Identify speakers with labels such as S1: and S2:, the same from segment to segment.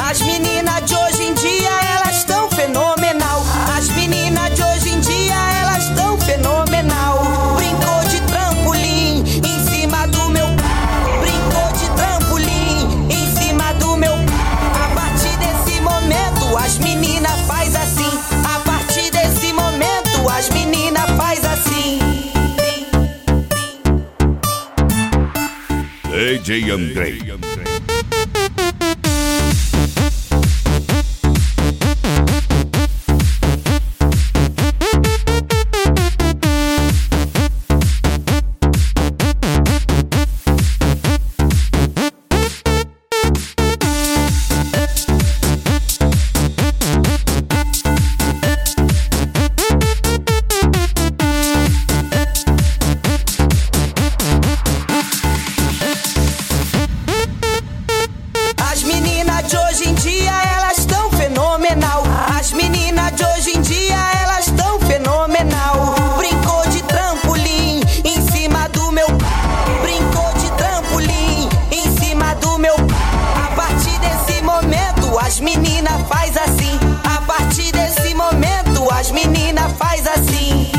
S1: As meninas de hoje em dia, elas tão fenomenal. As meninas de hoje em dia, elas tão fenomenal. Brincou de trampolim em cima do meu. Brincou de trampolim em cima do meu. A partir desse momento, as meninas faz assim. A partir desse momento, as meninas faz assim.
S2: DJ Andrei.
S1: As meninas de hoje em dia, elas tão fenomenal. As meninas de hoje em dia, elas tão fenomenal. Brincou de trampolim em cima do meu. Brincou de trampolim em cima do meu. A partir desse momento, as meninas faz assim. A partir desse momento, as meninas faz assim.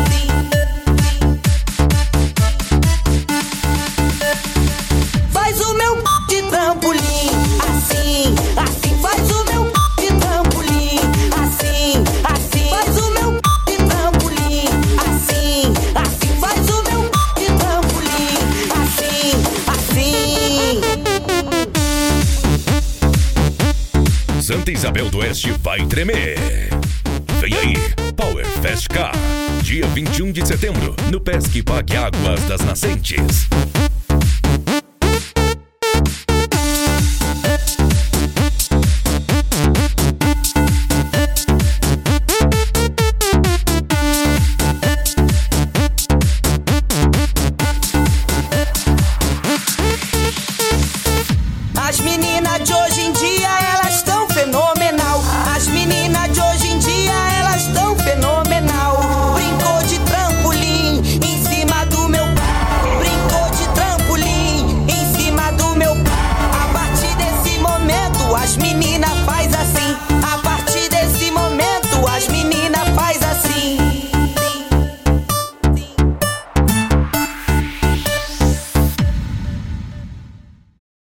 S1: Faz o meu de trampolim, assim, assim. Faz o meu de trampolim, assim, assim. Faz o meu de trampolim, assim, assim. Faz o meu de trampolim, assim, assim.
S2: Santa Isabel do Oeste vai tremer. Vem aí, Power Fest Car, dia 21 de setembro, no Pesque Pague Águas das Nascentes.